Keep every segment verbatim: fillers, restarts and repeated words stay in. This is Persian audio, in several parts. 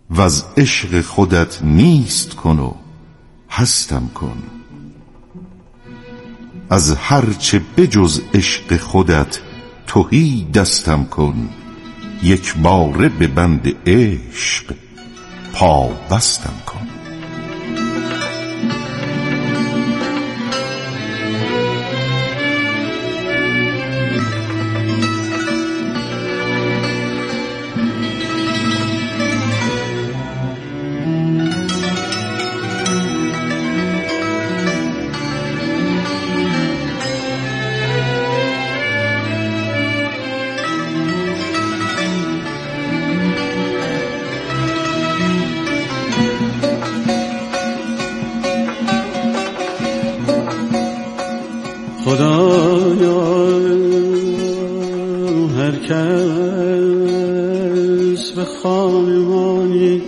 وز عشق خودت نیست کن و هستم کن. از هرچه بجز عشق خودت تهی دستم کن. یک باره به بند عشق پا بستم کن. خدایا هر کس به خانمانی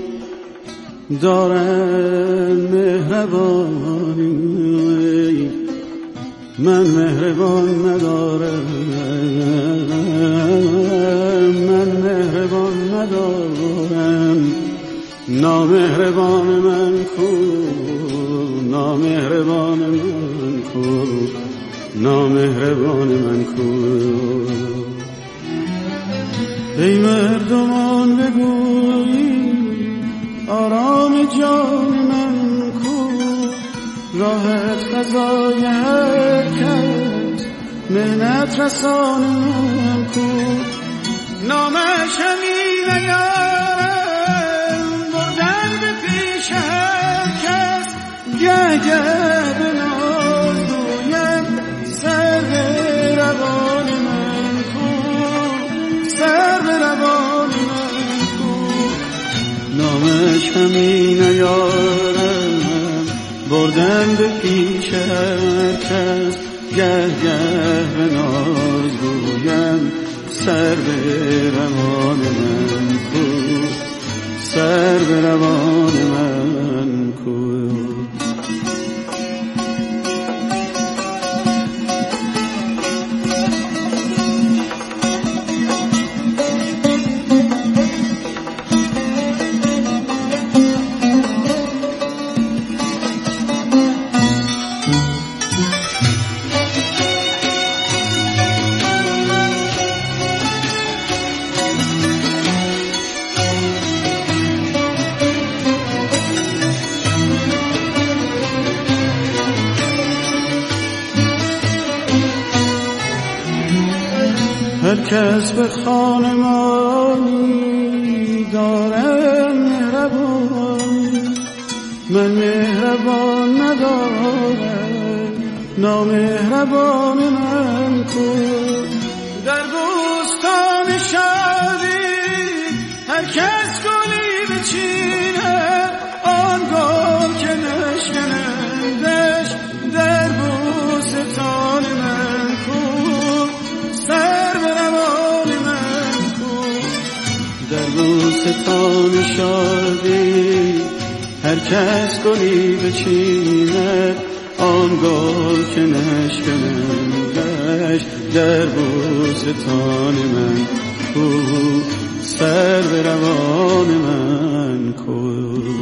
دارن مهربانی، من مهربان ندارم، من مهربان ندارم. نامهربان من کو، نامهربان من کو، نامهربان من کو. ای مردمان بگویی آرام جان من کو، راحت فضای حرکت منت رسان من کو. نامش همی نیارم بردن به پیش هر کس، گه گه به ناز دویم سر به روان من کو، سر به روان من کو. نامش همی نیارم بردن به پیش هر کس، گه گه به ناز گویم سر به روان من کو، سر به روان من کو. هر کس به خانمانی دارم مهربان، من مهربان ندارم. نامهربان من کو. در بوستان شادی هر کس گلی بچینه، آن گل که نشکنندش در بوستان من کو. سر به روان من کو. در بوستان شادی هر کس گلی بچینه، آن گل که نشکنندش در بوستان من کو. سر به روان من کو.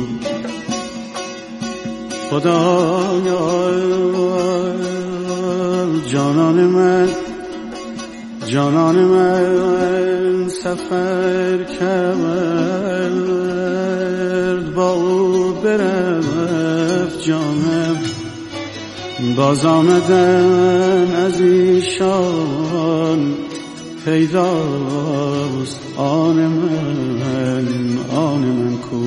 خدایا جانان من، جانان من سفر کرد با او برفت جانم، باز آمدن از ایشان پیداست آن من، آن من کو.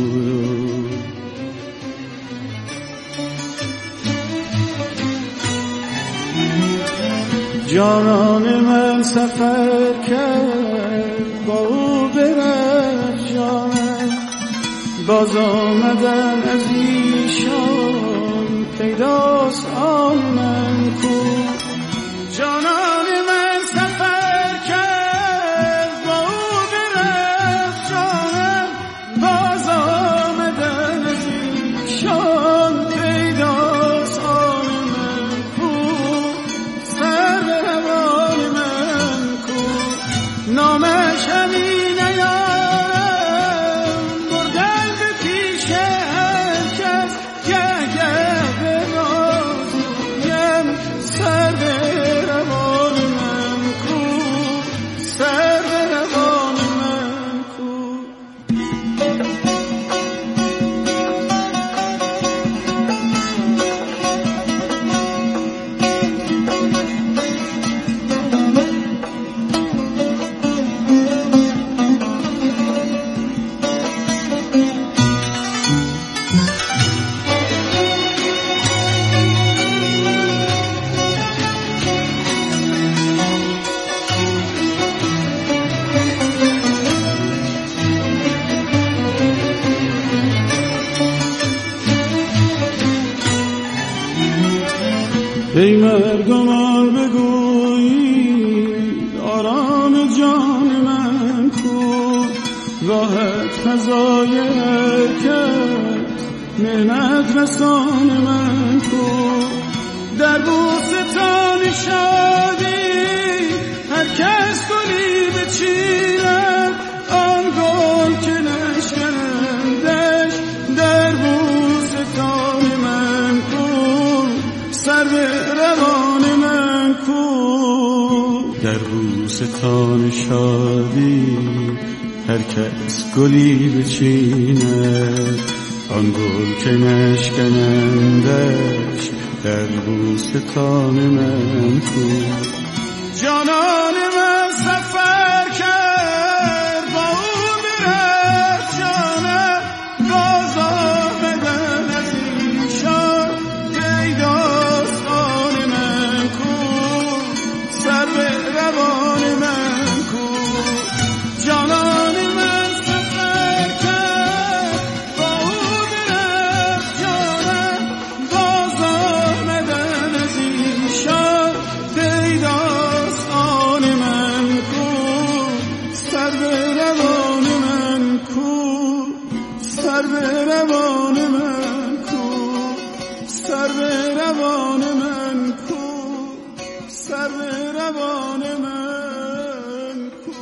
جانان من سفر کرد با او برفت جانم، باز آمدن از ایشان پیداست آن من کو. جانان من سفر کرد با او برفت جانم، باز آمدن از ایشان پیداست آن من کو. سر به روان من کو. نامش همی نیارم بردن به ای مردمان بگویید آرام جان من کو، راحت فضای حرکت مهنت رسان من کو، در بوستان شادی هر کس گلی بچیند، آن گل که نشکندش در بوستان من کو، سر به روان من کو، در بوستان شادی هر کس گلی بچیند، آن گل که نشکنندش در بوستان من کو. جانان من سفر کرد با او برفت جانم، باز آمدن از ایشان پیداستان من کو، سر به روان من کو. جانان من سفر کرد با او برفت جانم، باز آمدن از ایشان پیداستان من کو، سر به روان من کو، سر به روان من کو، سر به روان من کو، سر به روان من کو.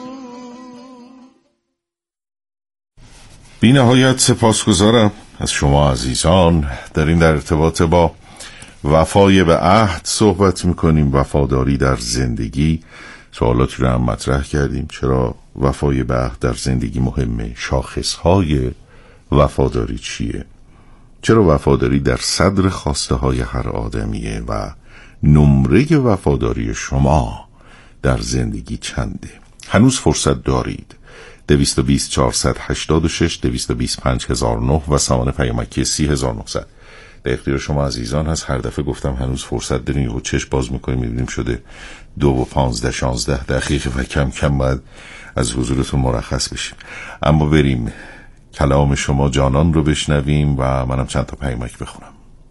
بی نهایت سپاسگزارم از شما عزیزان. در این در ارتباط با وفای به عهد صحبت میکنیم، وفاداری در زندگی. سوالاتی رو هم مطرح کردیم، چرا وفای به عهد در زندگی مهمه، شاخصهای وفاداری چیه، چرا وفاداری در صدر خواسته های هر آدمیه و نمره وفاداری شما در زندگی چنده. هنوز فرصت دارید. دویست و بیست چهارصد و هشتاد و شش دویست و بیست پنج هزار و نه و سامان پیامکی سی هزار و نهصد در اختیار شما عزیزان هست. هر دفعه گفتم هنوز فرصت داریم و چشم باز میکنیم میبینیم شده دو و پانزده شانزده دقیقه و کم کم باید از حضورتون مرخص بشیم. اما بریم کلام شما جانان رو بشنویم و منم چند تا پیامک بخونم.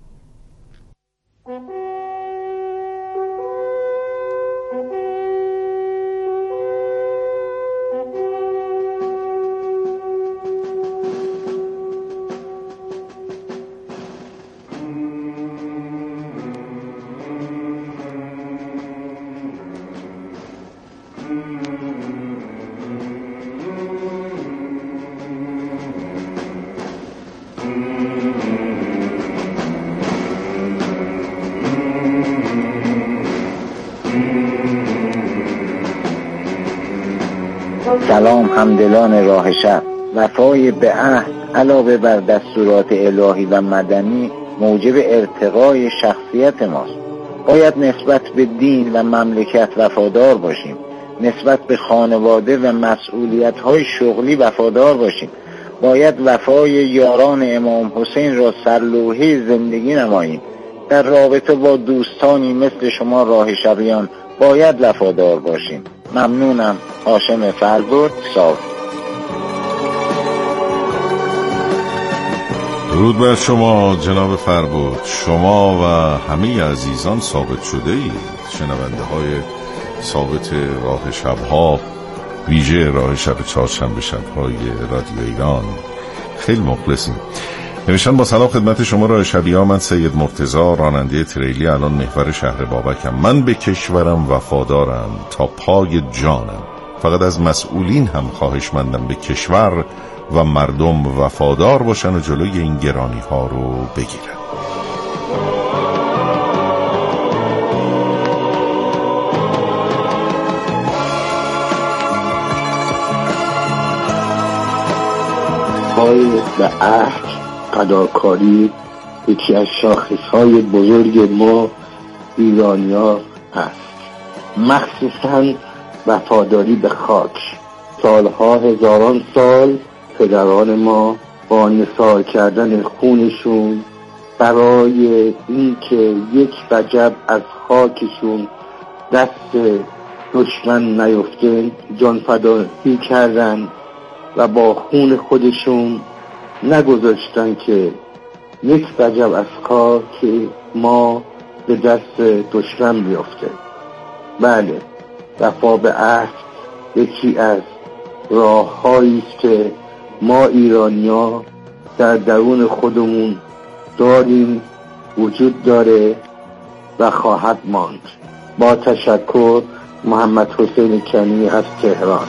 سلام همدلان راه شب. وفای به عهد علاوه بر دستورات الهی و مدنی موجب ارتقای شخصیت ماست. باید نسبت به دین و مملکت وفادار باشیم، نسبت به خانواده و مسئولیت‌های شغلی وفادار باشیم. باید وفای یاران امام حسین را سرلوحه زندگی نماییم. در رابطه با دوستانی مثل شما راه شبیان باید وفادار باشیم. ممنونم. هاشم فربود، ساو. درود بر شما جناب فربود. شما و همه عزیزان ثابت شده اید، شنونده های ثابت راه شبها، ویژه راه شب چهارشنبه شبهای رادیو ایران. خیلی مخلصیم. نوشتن با سلام خدمت شما راه شبیها، من سید مرتضی راننده تریلی الان محور شهر بابکم. من به کشورم وفادارم تا پای جانم. فقط از مسئولین هم خواهشمندم به کشور و مردم وفادار باشن و جلوی این گرانی ها رو بگیرن. وفای به عهد، فداکاری یکی از شاخصهای بزرگ ما ایرانی‌ها است. مخصوصاً وفاداری به خاک. سالها هزاران سال پدران ما با نثار کردن خونشون برای اینکه یک وجب از خاکشون دست دشمن نیفته جان فدایی کردن و با خون خودشون نگذاشتن که یک وجب از خاک ما به دست دشمن بیفته. بله، وفا به عهد یکی از راه‌هایی است که ما ایرانی‌ها در درون خودمون داریم، وجود داره و خواهد ماند. با تشکر، محمد حسین کنی از تهران.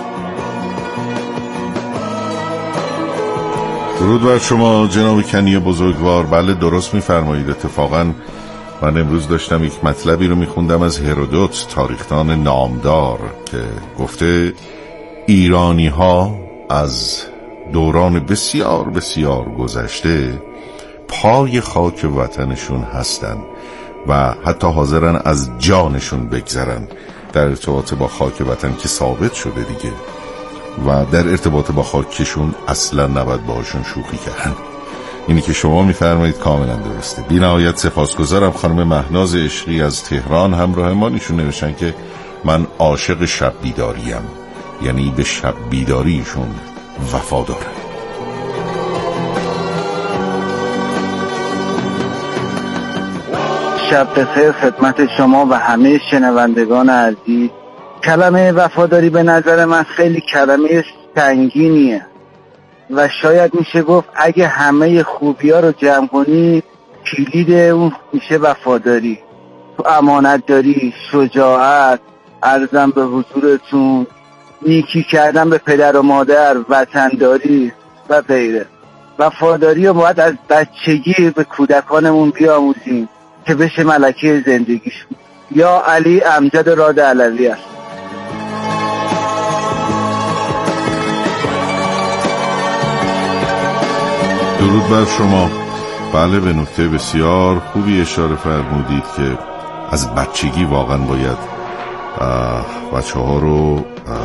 درود بر شما جناب کنی بزرگوار. بله درست می‌فرمایید. اتفاقاً من امروز داشتم یک مطلبی رو می‌خوندم از هرودوت، تاریخدان نامدار، که گفته ایرانی‌ها از دوران بسیار بسیار گذشته پای خاک وطنشون هستن و حتی حاضرن از جانشون بگذرن در ارتباط با خاک وطن که ثابت شده دیگه، و در ارتباط با خاکشون اصلا نباید باهاشون شوخی کردن. اینی که شما میفرمایید کاملا درسته. بی نهایت سپاسگزارم. خانم مهناز عشقی از تهران همراه ما ایشون نوشتن که من عاشق شب بیداریم، یعنی به شب بیداریشون وفادارم. شب بخیر خدمت شما و همه شنوندگان عزیز. کلمه وفاداری به نظر من خیلی کلمه سنگینیه و شاید میشه گفت اگه همه خوبی ها رو جمع کنی کلید اون میشه وفاداری. تو امانت داری، شجاعت، عرضم به حضورتون، نیکی کردن به پدر و مادر، وطنداری و غیره. وفاداری رو باید از بچگی به کودکانمون بیاموزیم که بشه ملکه زندگیشون. یا علی امجد راد علوی است. درود بر شما. بله، به نکته بسیار خوبی اشاره فرمودید که از بچگی واقعا باید بچه ها رو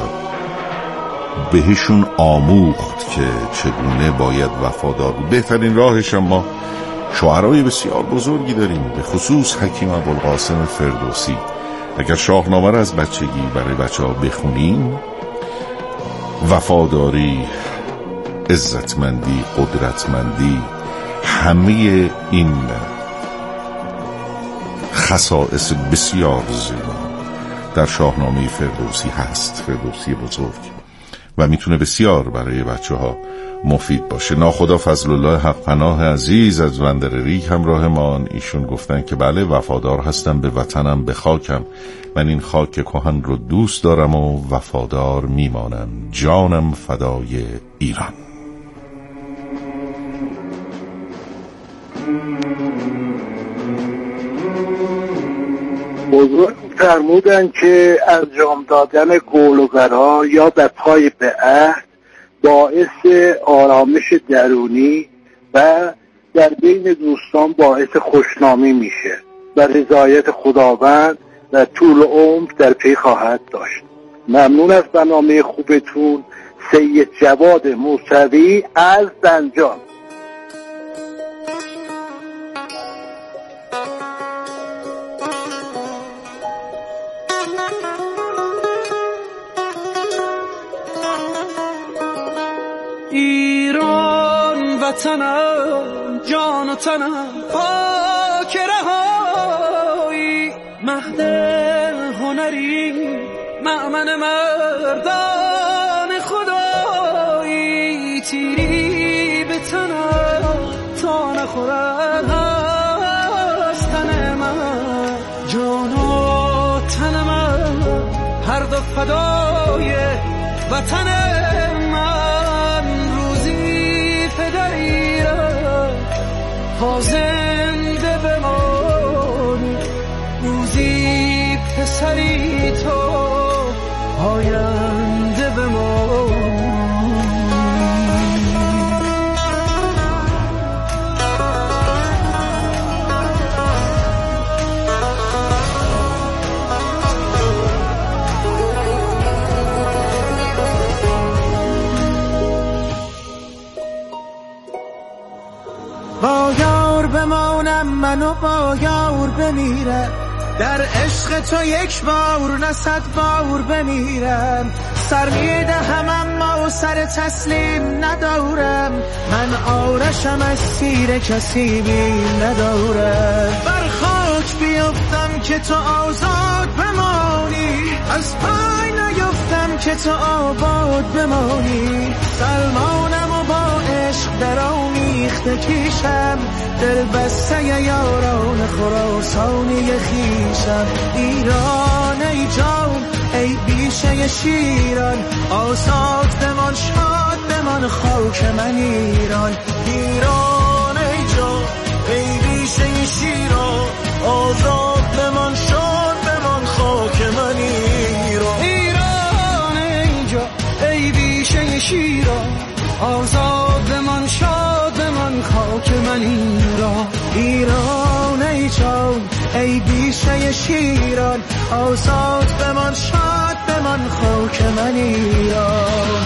بهشون آموخت که چگونه باید وفادار بود. بهترین راهش هم ما شاعرای بسیار بزرگی داریم، به خصوص حکیم ابوالقاسم فردوسی. اگر شاهنامه را از بچگی برای بچه ها بخونیم، وفاداری، عزتمندی، قدرتمندی، همه این خصائص بسیار زیبا در شاهنامه فردوسی هست، فردوسی بزرگ، و میتونه بسیار برای بچه ها مفید باشه. ناخدا فضل الله حق پناه عزیز از بندر ریگ همراه ما، ایشون گفتن که بله، وفادار هستم به وطنم، به خاکم. من این خاک کهن رو دوست دارم و وفادار میمانم. جانم فدای ایران. بزرگ فرمودن که انجام دادن قول‌وقرار یا به پای به عهد باعث آرامش درونی و در بین دوستان باعث خوشنامی میشه و رضایت خداوند و طول عمر در پی خواهد داشت. ممنون از برنامه خوبتون. سید جواد موسوی از زنجان. ایران وطنم، جان و تنم، پاک رهایی، مهد هنری، مأمن مردان خدایی، تیری به تنم تا نخورد از تن من، جان و تن من هر دو فدای وطن من. روزی پدریرم تا زنده بمانی، روزی پسری تو آینده بمانی. با یار بمانم منو با یار بمیرم، در عشق تو یک بار نه صد بار بمیرم. سر میدهم اما سر تسلیم ندارم، من آرشم از تیر کسی بیم ندارم. بر خاک بیا که تو آزاد بمانی، از پای نیفتم که تو آباد بمانی. سلمانم و با عشق در آمیخته کیشم، دل بسته یاران خراسانی خیشم. ایران ای جان ای بیشه شیران، آزاد بمان شاد بمان خاک من ایران. ایران ای جان ای بیشه شیران، آزاد بمان شاد بمان خاک من ایران. ایران ای جان ای بیشه شیران، آزاد بمان شاد بمان خاک من ایران. ایران ای جان ای بیشه شیران، آزاد بمان شاد بمان خاک من ایران.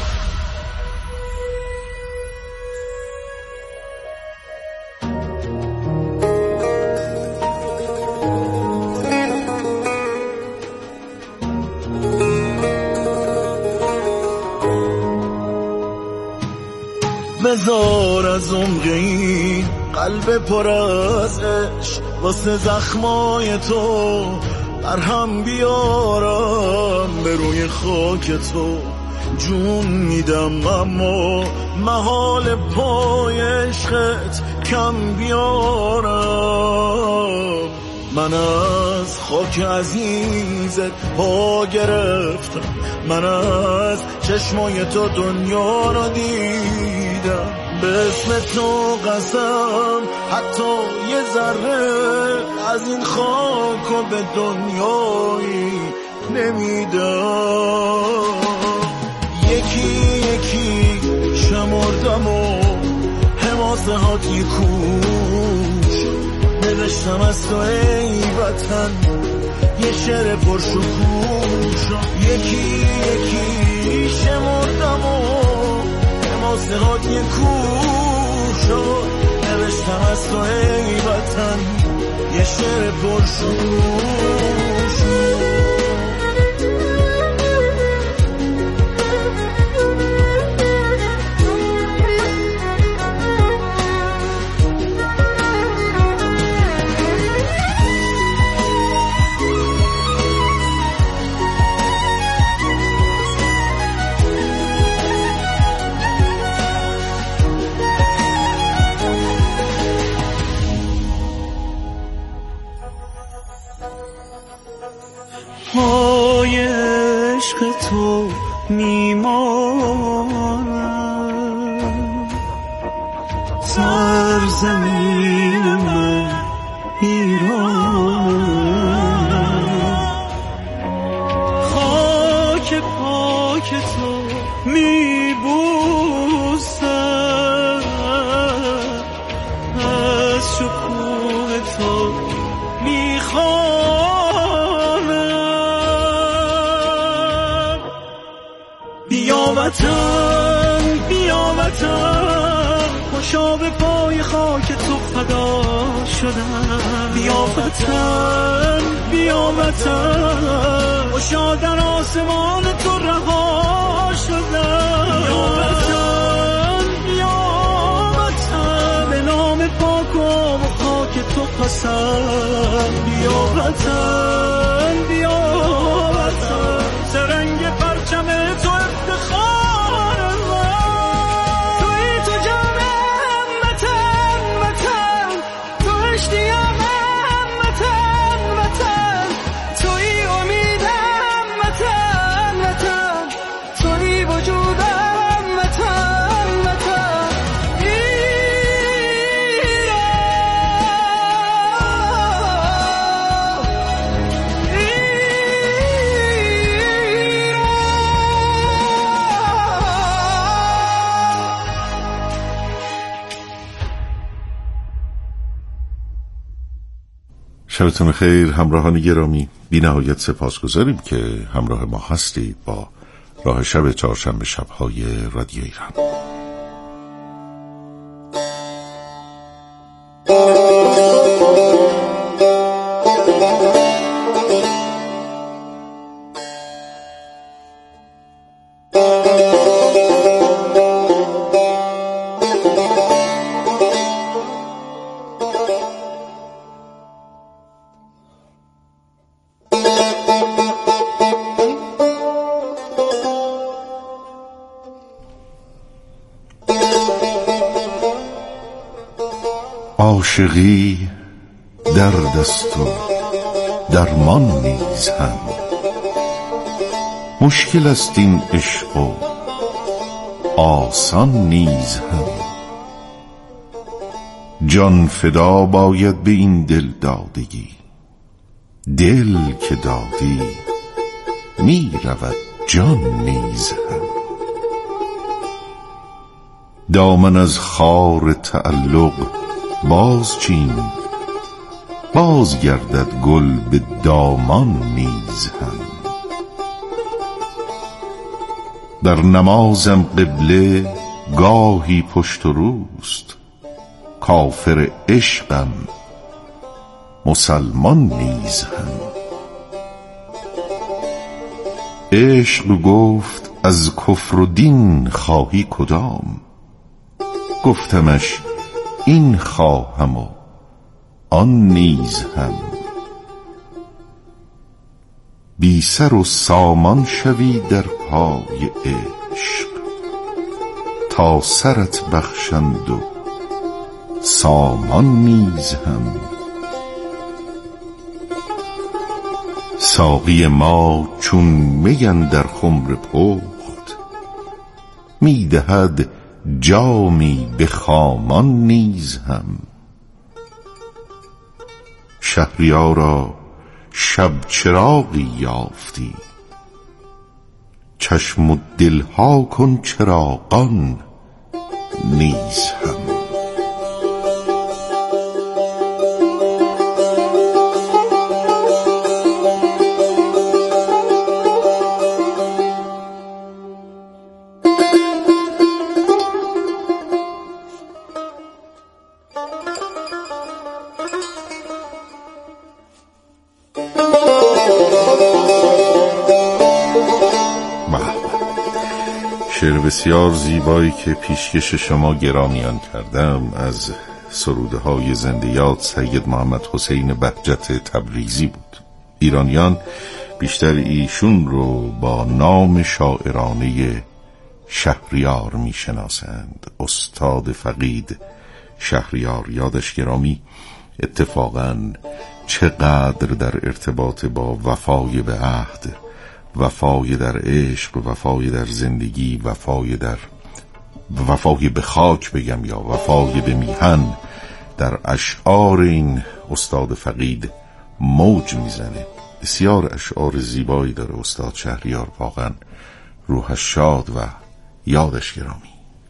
بذار از عمق این قلب پر از عشق، واسه زخمای تو برهم بیارم. به روی خاک تو جون میدم، اما محال پای عشقت کم بیارم. من از خاک عزیزت پا گرفتم، من از چشمای تو دنیا را دیدم. به اسم تو قسم حتی یه ذره از این خاک و به دنیایی نمیدم. یکی یکی شمردم و حماسه ها تی کوش، نوشتم از تو ای وطن یه شعر پرشکوش. یکی یکی شمردم و حماسه ها تی کوش، نوشتم از تو ای وطن یه شعر پرشکوش. پای عشق تو میمانم، سرزمین من ایرانم. خاک پاک تو میبوسم، از شکوه تو میخوام. بیا وطن بیا وطن، خوشا به پای خاک تو فدا شدم. بیا وطن بیا وطن، خوشا در آسمان تو رها شدم. بیا وطن بیا وطن، به نام پاک و خاک تو قسم. بیا وطن بیا وطن، سرنگ پرچم تو افتخار من. توی تو جانم وطن وطن، تو اشتیاقم وطن وطن، توی امیدم وطن وطن، توی وجودم وطن وطن. شبتون خیر همراهان گرامی، بی نهایت سپاسگزاریم که همراه ما هستید با راه شب چهارشنبه شب‌های رادیو ایران. عاشقی درد است و درمان نیز هم، مشکل است این عشق و آسان نیز هم. جان فدا باید به این دل دادگی، دل که دادی می رود جان نیز هم. دامن از خار تعلق باز چین، باز گردد گل به دامان نیز هم. در نمازم قبله گاهی پشت و روست، کافر عشقم مسلمان نیز هم. عشق گفت از کفر و دین خواهی کدام، گفتمش این خواهم و آن نیز هم. بی سر و سامان شوی در پای عشق، تا سرت بخشند و سامان نیز هم. ساقی ما چون می اندر خمر پخت، می دهد جامی به خامان نیز هم. شهریارا شب چراغی یافتی، چشم و دلها کن چراغان نیز هم. شعر بسیار زیبایی که پیشکش شما گرامیان کردم از سروده های زنده یاد سید محمد حسین بهجت تبریزی بود. ایرانیان بیشتر ایشون رو با نام شاعرانه شهریار می شناسند. استاد فقید شهریار یادش گرامی اتفاقاً چقدر در ارتباط با وفای به عهد، وفای در عشق، وفای در زندگی، وفای در وفای به خاک بگم یا وفای به میهن، در اشعار این استاد فقید موج میزنه. بسیار اشعار زیبایی داره استاد شهریار، واقعا روحش شاد و یادش گرامی.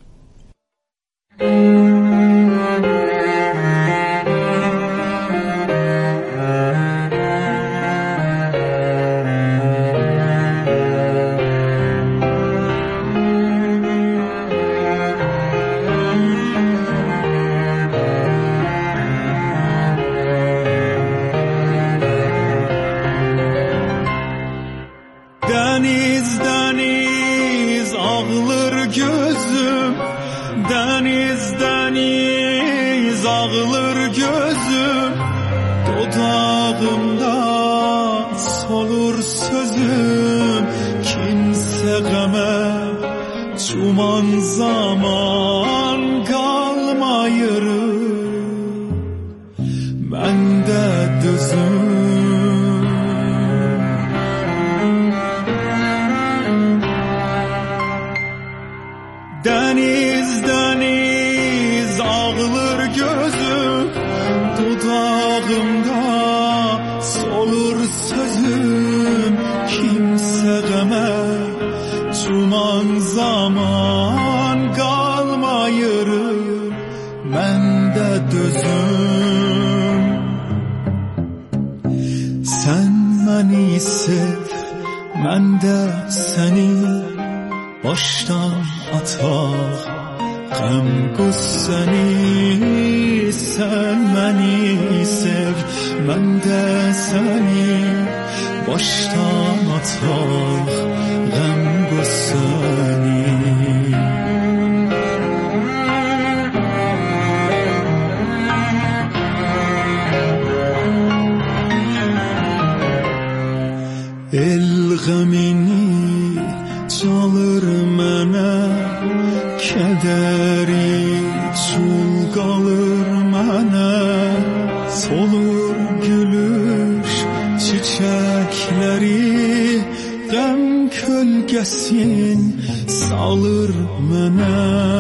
Deniz deniz ağlar gözüm, deniz deniz ağlar gözüm, dudağımda solur sözüm, kimse geme çuman zaman kalmayır, mende düzüm. Deniz deniz ağlar gözüm, dudağımda solur sözüm, kimse geme çuman zaman kalmayır, mende dözüm. Sen beni sev, ben de seni baştan atar gam gusseni. Sen beni sev, ben de seni baştan atar gam gusseni. El gamini çalır mənə, kədəri çul qalır mənə, kesin salır mənə.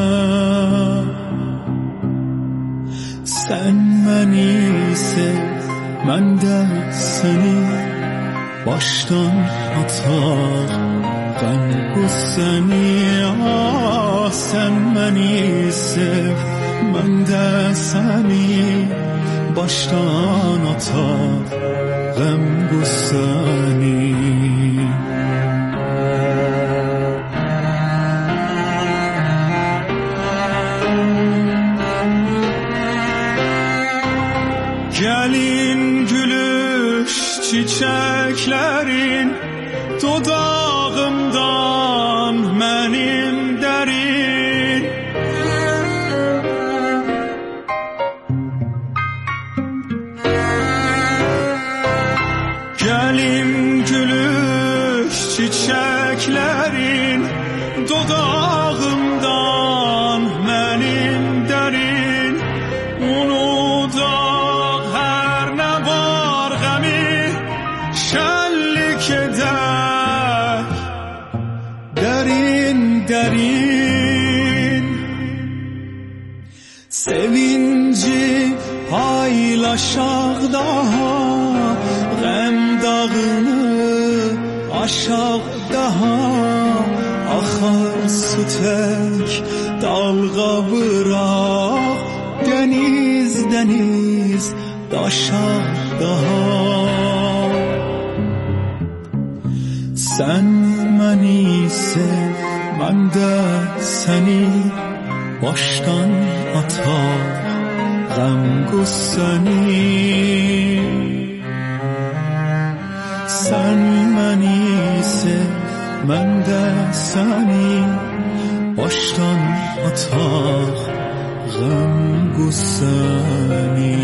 Sen beni sev, mən də seni baştan atar qəm qüssəni. Ah, sen beni sev, mən də seni baştan atar qəm qüssəni. Gelin gülüş çiçeklerin dodağımdan benim derin. Gelin gülüş çiçeklerin dodağımdan benim derin. Unutma derin derin sevinci paylaşaq daha, gəm dağını aşaq daha. Axar su tək dalğa bıraq, deniz deniz daşaq daha. Sen beni sev, mən də seni baştan atar qəm qüssəni. Sen beni sev, mən də seni baştan atar qəm qüssəni.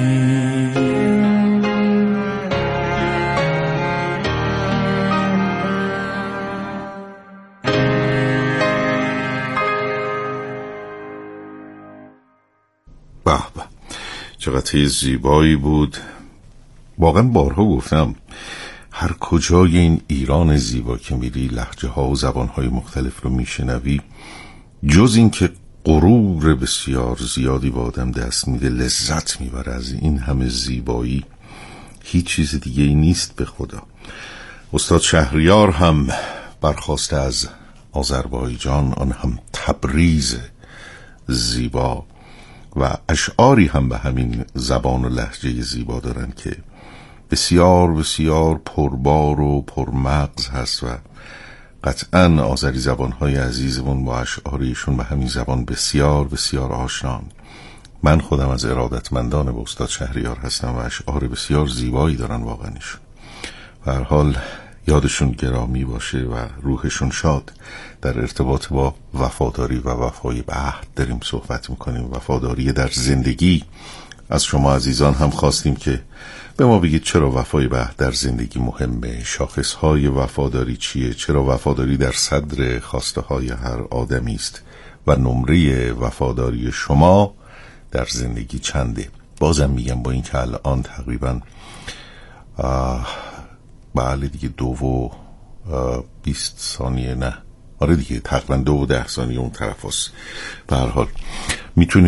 به به، چقدر زیبایی بود. واقعا بارها گفتم هر کجای این ایران زیبا که میری لهجه ها و زبان های مختلف رو میشنوی، جز این که غرور بسیار زیادی با آدم دست میده، لذت میبره از این همه زیبایی، هیچ چیز دیگه ای نیست به خدا. استاد شهریار هم برخواسته از آذربایجان، آن هم تبریز زیبا، و اشعاری هم به همین زبان و لهجه زیبا دارن که بسیار بسیار پربار و پرمغز هست و قطعاً آذری زبانهای عزیزمون با اشعاریشون به همین زبان بسیار بسیار آشنان. من خودم از ارادتمندان به استاد شهریار هستم و اشعار بسیار زیبایی دارن واقعا ایشون. به هر حال یادشون گرامی باشه و روحشون شاد. در ارتباط با وفاداری و وفای به عهد داریم صحبت میکنیم، وفاداری در زندگی. از شما عزیزان هم خواستیم که به ما بگید چرا وفای به عهد در زندگی مهمه، شاخصهای وفاداری چیه، چرا وفاداری در صدر خواسته های هر آدمی است و نمره وفاداری شما در زندگی چنده. بازم میگم با این که الان تقریبا بله دیگه دو و بیست ثانیه، نه آره دیگه تقریبا دو و ده ثانیه اون طرف هست. به هر حال میتونی